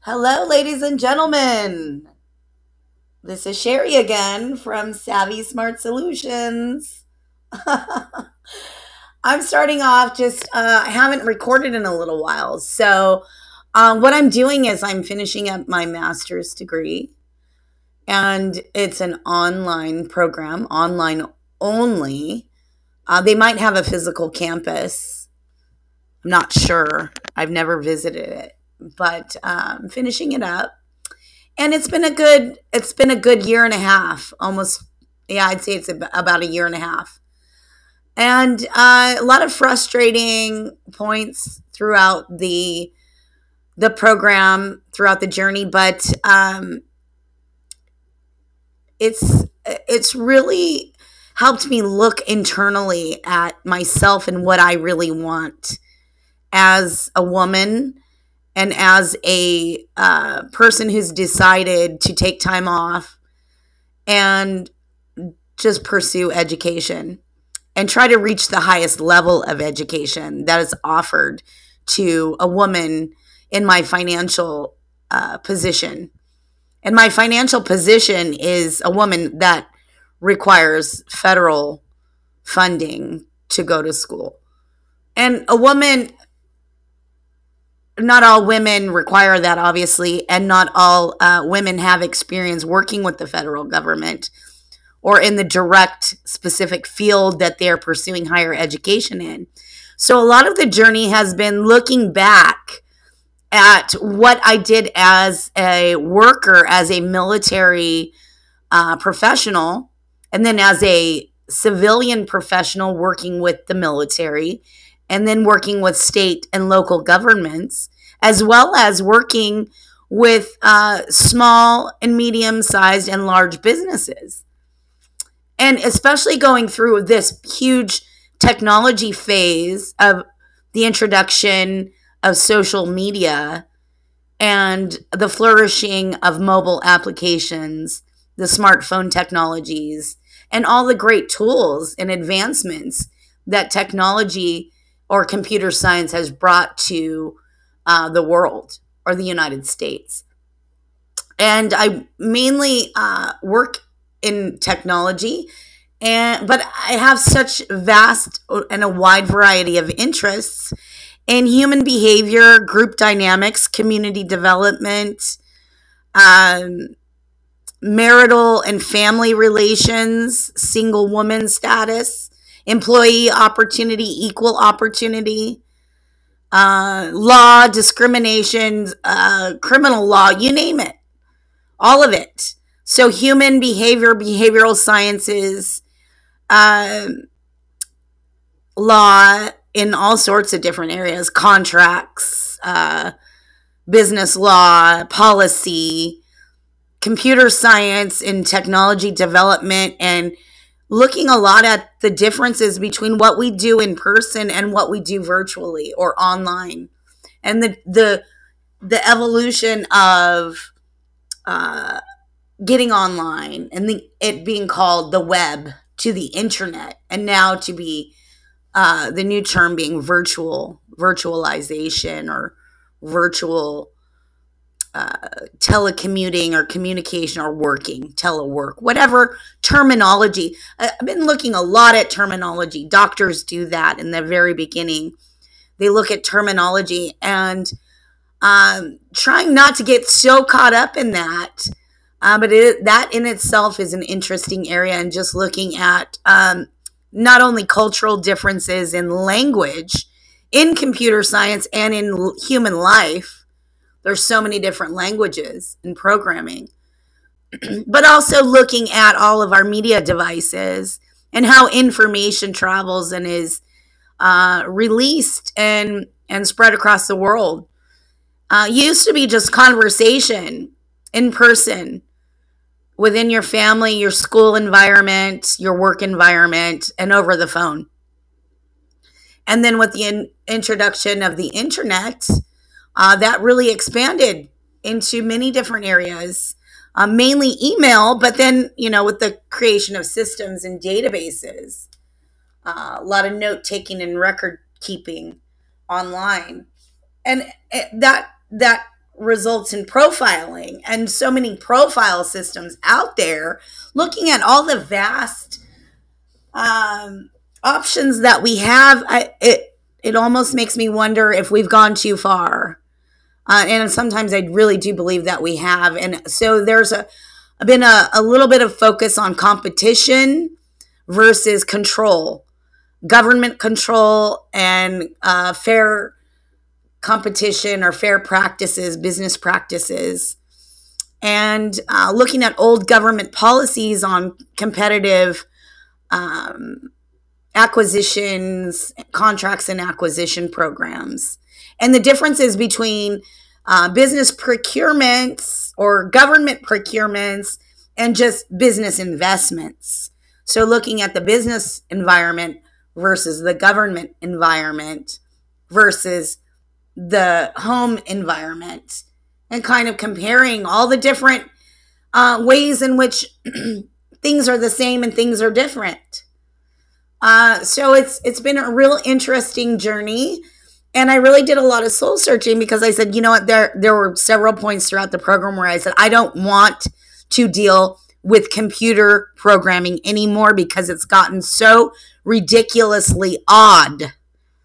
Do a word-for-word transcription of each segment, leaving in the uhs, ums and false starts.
Hello, ladies and gentlemen. This is Sherry again from Savvy Smart Solutions. I'm starting off just, uh, I haven't recorded in a little while. So, uh, what I'm doing is I'm finishing up my master's degree, and it's an online program, online only. Uh, they might have a physical campus. I'm not sure. I've never visited it, but um, finishing it up. And it's been a good it's been a good year and a half, almost. Yeah, I'd say it's about a year and a half, and uh, a lot of frustrating points throughout the the program, throughout the journey. But um, it's it's really helped me look internally at myself and what I really want as a woman, and as a uh, person who's decided to take time off and just pursue education and try to reach the highest level of education that is offered to a woman in my financial uh, position. And my financial position is a woman that requires federal funding to go to school. And a woman, not all women require that, obviously, and not all uh, women have experience working with the federal government or in the direct specific field that they're pursuing higher education in. So a lot of the journey has been looking back at what I did as a worker, as a military uh, professional, and then as a civilian professional working with the military, and then working with state and local governments, as well as working with uh, small and medium sized and large businesses. And especially going through this huge technology phase of the introduction of social media and the flourishing of mobile applications, the smartphone technologies, and all the great tools and advancements that technology or computer science has brought to uh, the world or the United States. And I mainly uh, work in technology, and but I have such vast and a wide variety of interests in human behavior, group dynamics, community development, um, marital and family relations, single woman status, employee opportunity, equal opportunity, uh, law, discrimination, uh, criminal law, you name it, all of it. So, human behavior, behavioral sciences, um, law in all sorts of different areas, contracts, uh, business law, policy, computer science, and technology development, and looking a lot at the differences between what we do in person and what we do virtually or online, and the the the evolution of uh, getting online, and the, it being called the web, to the internet, and now to be uh, the new term being virtual virtualization, or virtual uh, telecommuting, or communication, or working telework, whatever terminology. I- I've been looking a lot at terminology. Doctors do that in the very beginning. They look at terminology, and um, trying not to get so caught up in that. Uh, but it, that in itself is an interesting area, and just looking at um, not only cultural differences in language in computer science and in l- human life. There's so many different languages in programming, but also looking at all of our media devices and how information travels and is uh, released and and spread across the world. Uh, used to be just conversation in person within your family, your school environment, your work environment, and over the phone. And then with the in- introduction of the internet, uh, that really expanded into many different areas, uh, mainly email, but then, you know, with the creation of systems and databases, uh, a lot of note taking and record keeping online. And it, that, that results in profiling, and so many profile systems out there. Looking at all the vast um, options that we have, I, it it almost makes me wonder if we've gone too far. Uh, and sometimes I really do believe that we have. And so there's a been a, a little bit of focus on competition versus control, government control, and uh, fair competition or fair practices, business practices, and uh, looking at old government policies on competitive um, acquisitions, contracts, and acquisition programs, and the differences between uh, business procurements or government procurements and just business investments. So, looking at the business environment versus the government environment versus the home environment, and kind of comparing all the different uh, ways in which things are the same and things are different. Uh, so it's it's been a real interesting journey, and I really did a lot of soul searching because I said, you know what, there there were several points throughout the program where I said I don't want to deal with computer programming anymore because it's gotten so ridiculously odd.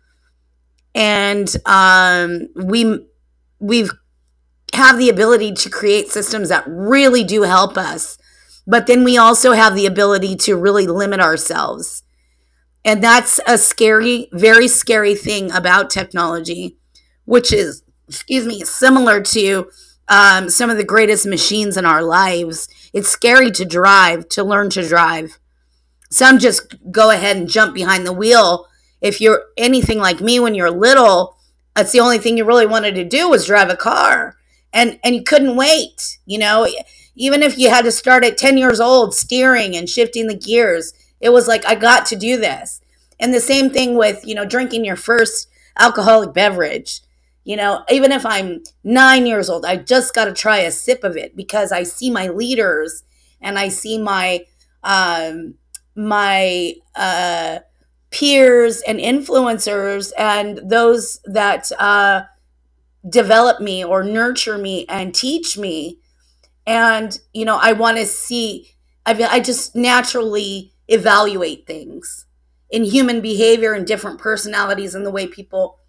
And um, we we've have the ability to create systems that really do help us, but then we also have the ability to really limit ourselves. And that's a scary, very scary thing about technology, which is, excuse me, similar to um, some of the greatest machines in our lives. It's scary to drive, to learn to drive. Some just go ahead and jump behind the wheel. If you're anything like me when you're little, that's the only thing you really wanted to do was drive a car. And and you couldn't wait, you know, even if you had to start at ten years old, steering and shifting the gears, it was like, I got to do this. And the same thing with, you know, drinking your first alcoholic beverage. You know, even if I'm nine years old, I just got to try a sip of it because I see my leaders and I see my, um, my, uh, peers and influencers and those that, uh, develop me or nurture me and teach me. And, you know, I want to see, I, I just naturally evaluate things in human behavior and different personalities and the way people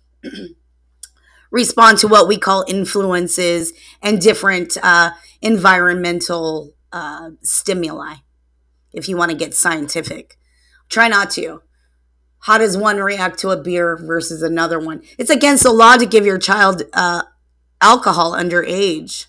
respond to what we call influences and different uh, environmental uh, stimuli, if you want to get scientific. Try not to. How does one react to a beer versus another one? It's against the law to give your child uh, alcohol underage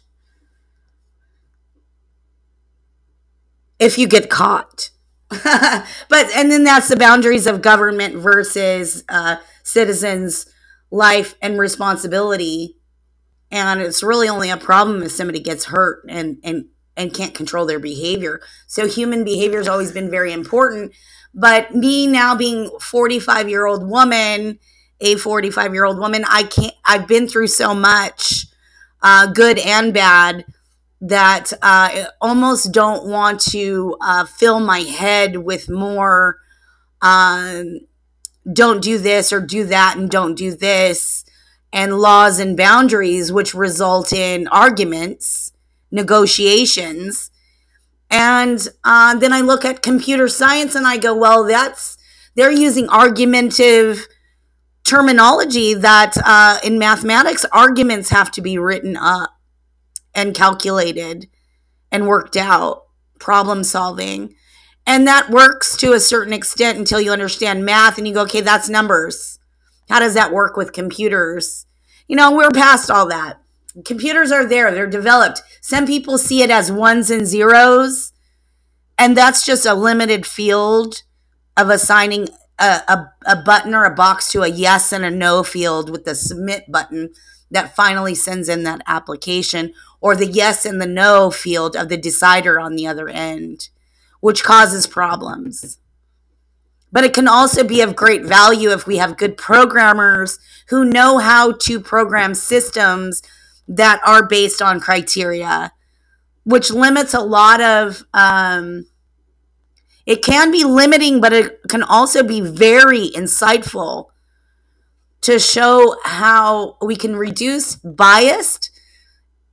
if you get caught. But, and then that's the boundaries of government versus uh, citizens' life and responsibility. And it's really only a problem if somebody gets hurt and, and, and can't control their behavior. So human behavior has always been very important. But me now being forty-five year old woman, a forty-five year old woman, I can't, I've been through so much, uh, good and bad, that uh, I almost don't want to uh, fill my head with more, um, don't do this or do that and don't do this, and laws and boundaries, which result in arguments, negotiations. And uh, then I look at computer science and I go, well, that's, they're using argumentative terminology that uh, in mathematics, arguments have to be written up and calculated and worked out, problem solving. And that works to a certain extent until you understand math and you go, okay, that's numbers. How does that work with computers? You know, we're past all that. Computers are there. They're developed. Some people see it as ones and zeros, and that's just a limited field of assigning a, a, a button or a box to a yes and a no field with the submit button that finally sends in that application, or the yes and the no field of the decider on the other end, which causes problems. But it can also be of great value if we have good programmers who know how to program systems that are based on criteria, which limits a lot of, um, it can be limiting, but it can also be very insightful to show how we can reduce bias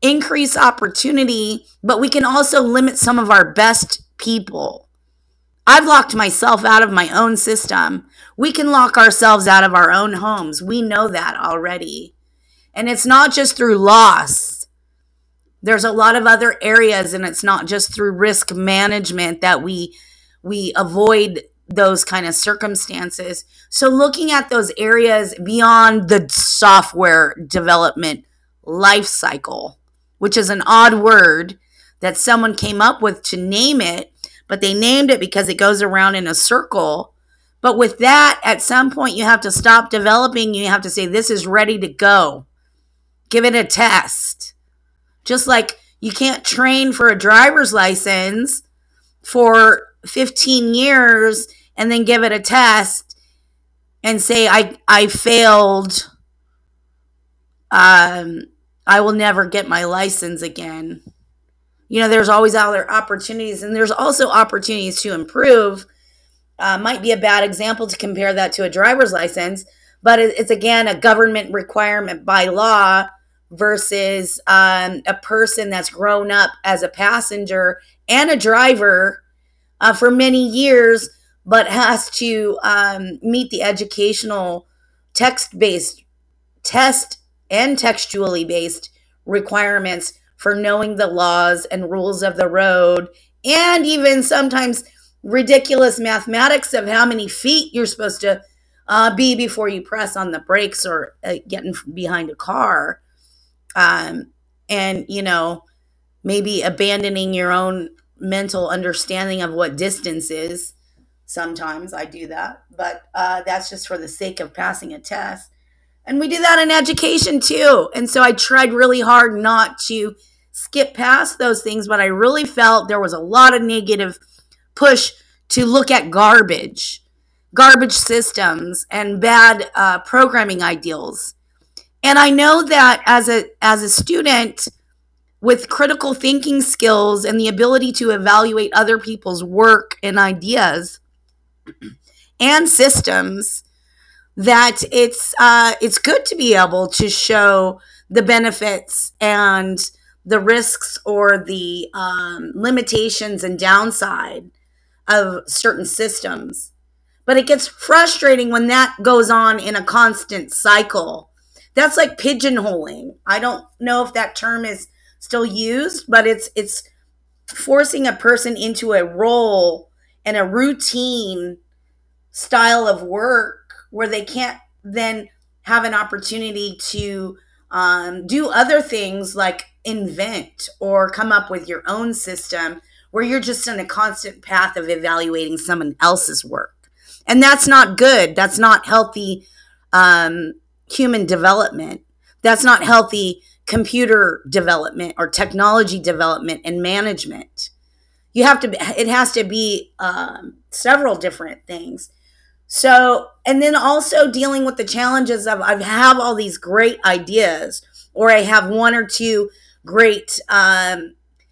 increase opportunity, but we can also limit some of our best people. I've locked myself out of my own system. We can lock ourselves out of our own homes. We know that already. And it's not just through loss. There's a lot of other areas, and it's not just through risk management that we we avoid those kind of circumstances. So looking at those areas beyond the software development life cycle, which is an odd word that someone came up with to name it, but they named it because it goes around in a circle. But with that, at some point, you have to stop developing. You have to say, this is ready to go. Give it a test. Just like you can't train for a driver's license for fifteen years and then give it a test and say, I, I failed. Um, I will never get my license again. You know, there's always other opportunities, and there's also opportunities to improve. Uh, might be a bad example to compare that to a driver's license, but it, it's, again, a government requirement by law versus um, a person that's grown up as a passenger and a driver uh, for many years, but has to um, meet the educational text-based, test and textually based requirements for knowing the laws and rules of the road, and even sometimes ridiculous mathematics of how many feet you're supposed to uh, be before you press on the brakes or uh, get in behind a car. Um, and, you know, maybe abandoning your own mental understanding of what distance is. Sometimes I do that, but uh, that's just for the sake of passing a test. And we do that in education too. And so I tried really hard not to skip past those things, but I really felt there was a lot of negative push to look at garbage, garbage systems, and bad uh, programming ideals. And I know that as a as a student with critical thinking skills and the ability to evaluate other people's work and ideas and systems, that it's uh, it's good to be able to show the benefits and the risks or the um, limitations and downside of certain systems. But it gets frustrating when that goes on in a constant cycle. That's like pigeonholing. I don't know if that term is still used, but it's it's forcing a person into a role and a routine style of work where they can't then have an opportunity to um, do other things like invent or come up with your own system, where you're just in a constant path of evaluating someone else's work. And that's not good. That's not healthy um, human development. That's not healthy computer development or technology development and management. You have to, it has to be um, several different things. So, and then also dealing with the challenges of I have all these great ideas, or I have one or two great um,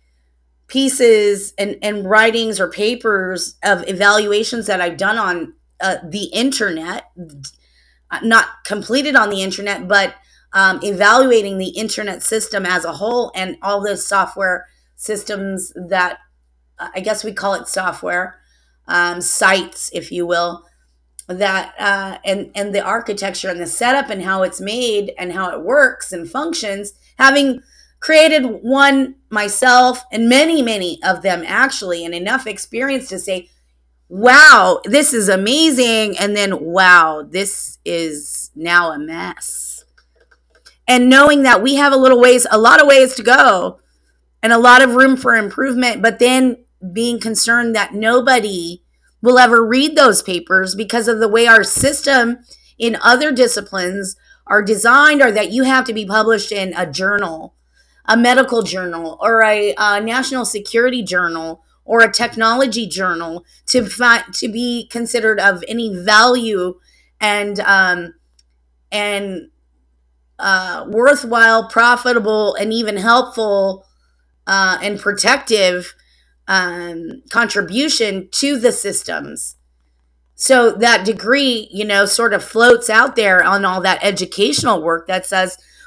pieces and, and writings or papers of evaluations that I've done on uh, the internet, not completed on the internet, but um, evaluating the internet system as a whole and all those software systems that uh, I guess we call it software, um, sites, if you will, that uh, and and the architecture and the setup and how it's made and how it works and functions, having created one myself and many many of them actually, and enough experience to say, wow, this is amazing, and then wow, this is now a mess. And knowing that we have a little ways a lot of ways to go and a lot of room for improvement, but then being concerned that nobody will ever read those papers because of the way our system in other disciplines are designed, or that you have to be published in a journal, a medical journal, or a, a national security journal, or a technology journal to fi- to be considered of any value and um, and uh, worthwhile, profitable, and even helpful uh, and protective um, contribution to the systems. So that degree, you know, sort of floats out there on all that educational work that says,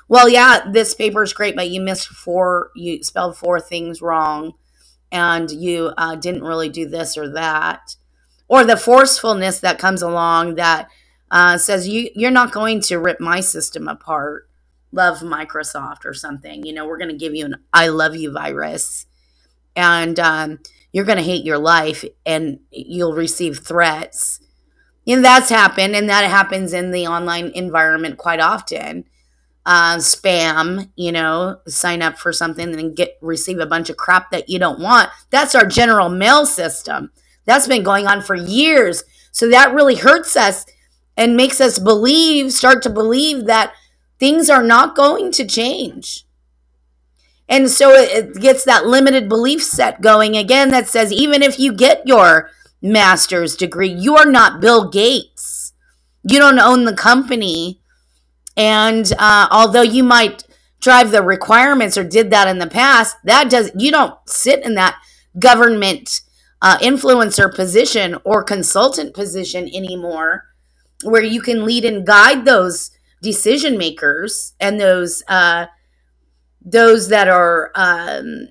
well, yeah, this paper is great, but you missed four, you spelled four things wrong, and you uh, didn't really do this or that. Or the forcefulness that comes along that uh, says, you, you're not going to rip my system apart. Love Microsoft or something. You know, we're going to give you an I love you virus, and um, you're going to hate your life, and you'll receive threats. And that's happened, and that happens in the online environment quite often. Uh, spam, you know, sign up for something and get receive a bunch of crap that you don't want. That's our general mail system. That's been going on for years. So that really hurts us and makes us believe, start to believe that things are not going to change. And so it gets that limited belief set going again that says, even if you get your master's degree, you are not Bill Gates. You don't own the company. And uh, although you might drive the requirements or did that in the past, that does you don't sit in that government uh, influencer position or consultant position anymore, where you can lead and guide those decision makers and those uh, those that are um,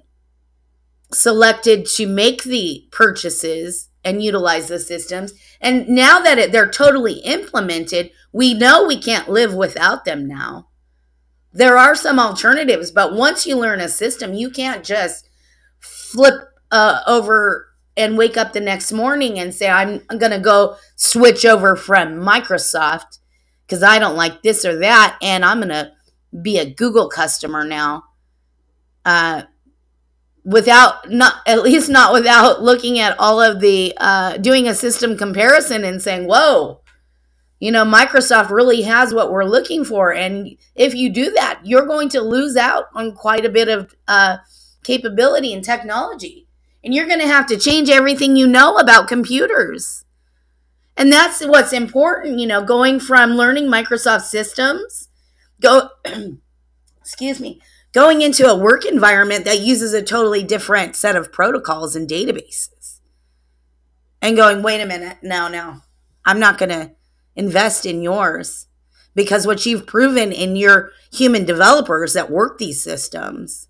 selected to make the purchases and utilize the systems. And now that it, they're totally implemented, we know we can't live without them now. There are some alternatives, but once you learn a system, you can't just flip uh, over and wake up the next morning and say, I'm, I'm going to go switch over from Microsoft because I don't like this or that, and I'm going to be a Google customer now. Uh, without not at least not without looking at all of the uh, doing a system comparison and saying, whoa, you know, Microsoft really has what we're looking for. And if you do that, you're going to lose out on quite a bit of uh, capability and technology. And you're going to have to change everything you know about computers. And that's what's important, you know, going from learning Microsoft systems, go, excuse me, going into a work environment that uses a totally different set of protocols and databases. And going, wait a minute, no, no, I'm not going to invest in yours, because what you've proven in your human developers that work these systems,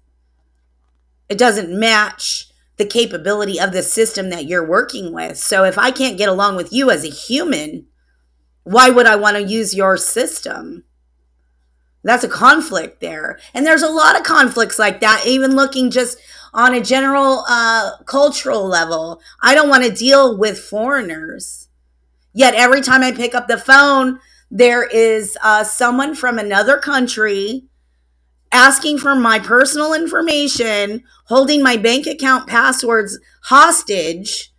it doesn't match the capability of the system that you're working with. So if I can't get along with you as a human, why would I want to use your system? That's a conflict there. And there's a lot of conflicts like that, even looking just on a general uh, cultural level. I don't want to deal with foreigners. Yet every time I pick up the phone, there is uh, someone from another country asking for my personal information, holding my bank account passwords hostage,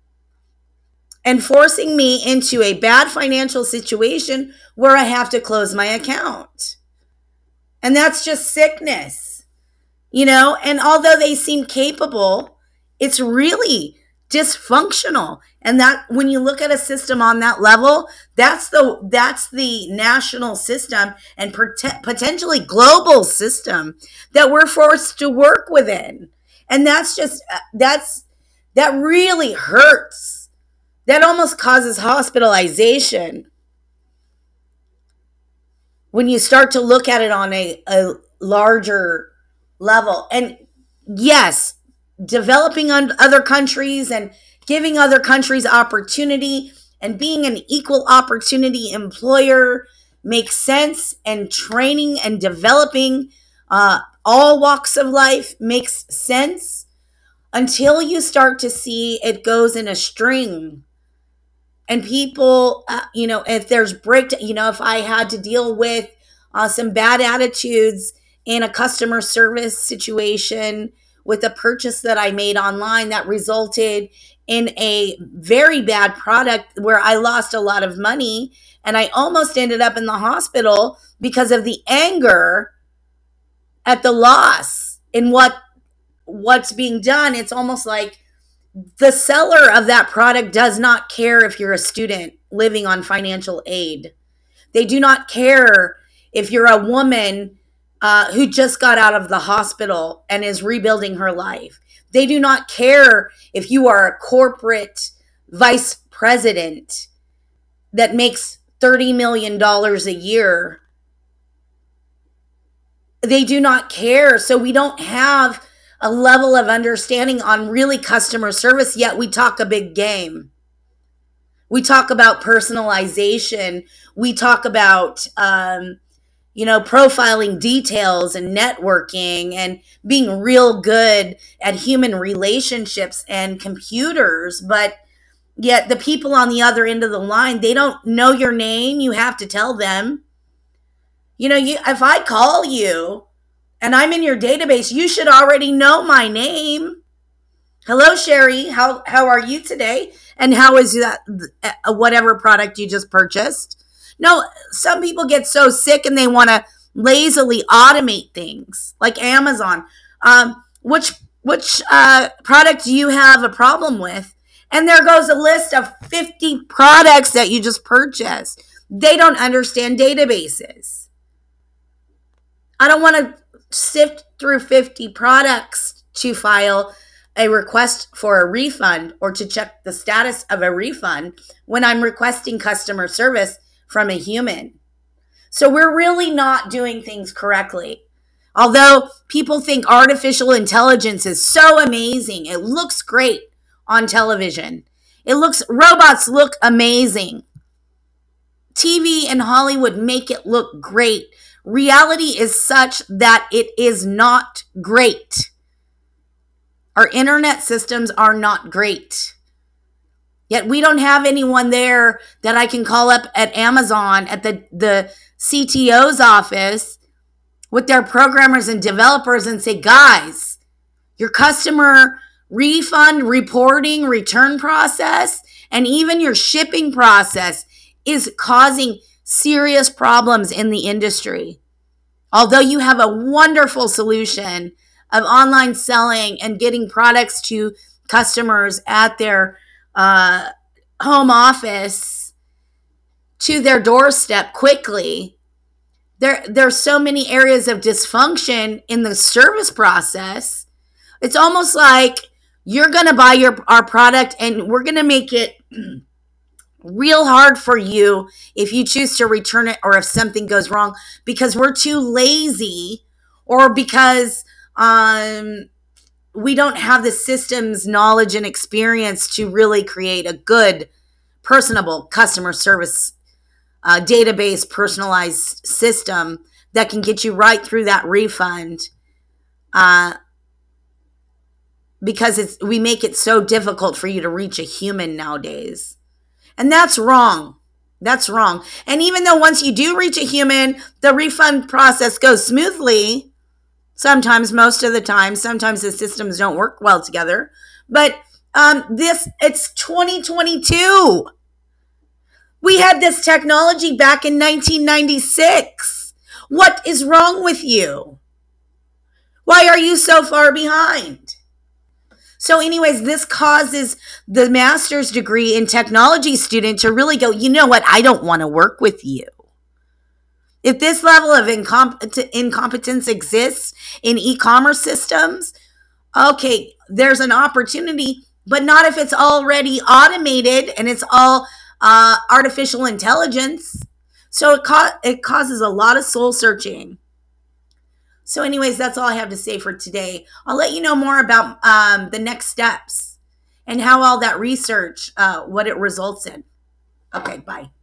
and forcing me into a bad financial situation where I have to close my account. And that's just sickness, you know? And although they seem capable, it's really dysfunctional. And that when you look at a system on that level, that's the that's the national system and pot- potentially global system that we're forced to work within. And that's just that's that really hurts. That almost causes hospitalization when you start to look at it on a, a larger level. And yes, developing on other countries and giving other countries opportunity and being an equal opportunity employer makes sense, and training and developing uh, all walks of life makes sense, until you start to see it goes in a string. And people, uh, you know, if there's break, you know, if I had to deal with uh, some bad attitudes in a customer service situation with a purchase that I made online that resulted in a very bad product where I lost a lot of money, and I almost ended up in the hospital because of the anger at the loss in what what's being done. It's almost like the seller of that product does not care if you're a student living on financial aid. They do not care if you're a woman uh, who just got out of the hospital and is rebuilding her life. They do not care if you are a corporate vice president that makes thirty million dollars a year They do not care. So we don't have a level of understanding on really customer service, yet we talk a big game. We talk about personalization. We talk about, um, you know, profiling details and networking and being real good at human relationships and computers. But yet the people on the other end of the line, they don't know your name. You have to tell them. You know, you if I call you and I'm in your database, you should already know my name. Hello, Sherry. How how are you today? And how is that uh, whatever product you just purchased? No, some people get so sick and they want to lazily automate things like Amazon. Um, which which uh, product do you have a problem with? And there goes a list of fifty products that you just purchased. They don't understand databases. I don't want to sift through fifty products to file a request for a refund or to check the status of a refund when I'm requesting customer service from a human. So we're really not doing things correctly. Although people think artificial intelligence is so amazing, it looks great on television. It looks, robots look amazing. T V and Hollywood make it look great. Reality is such that it is not great. Our internet systems are not great. Yet we don't have anyone there that I can call up at Amazon at the, the C T O's office with their programmers and developers and say, guys, your customer refund, reporting, return process, and even your shipping process is causing serious problems in the industry. Although you have a wonderful solution of online selling and getting products to customers at their uh, home office to their doorstep quickly, there there's so many areas of dysfunction in the service process. It's almost like you're going to buy your our product and we're going to make it real hard for you if you choose to return it or if something goes wrong because we're too lazy or because um, we don't have the systems knowledge and experience to really create a good, personable customer service uh, database personalized system that can get you right through that refund uh, because it's we make it so difficult for you to reach a human nowadays. And that's wrong. That's wrong. And even though once you do reach a human, the refund process goes smoothly, sometimes, most of the time, sometimes the systems don't work well together. But um, this, it's twenty twenty-two. We had this technology back in nineteen ninety-six. What is wrong with you? Why are you so far behind? So anyways, this causes the master's degree in technology student to really go, you know what? I don't want to work with you. If this level of incomp- incompetence exists in e-commerce systems, okay, there's an opportunity, but not if it's already automated and it's all uh, artificial intelligence. So it, ca- it causes a lot of soul searching. So anyways, that's all I have to say for today. I'll let you know more about um, the next steps and how all that research, uh, what it results in. Okay, bye.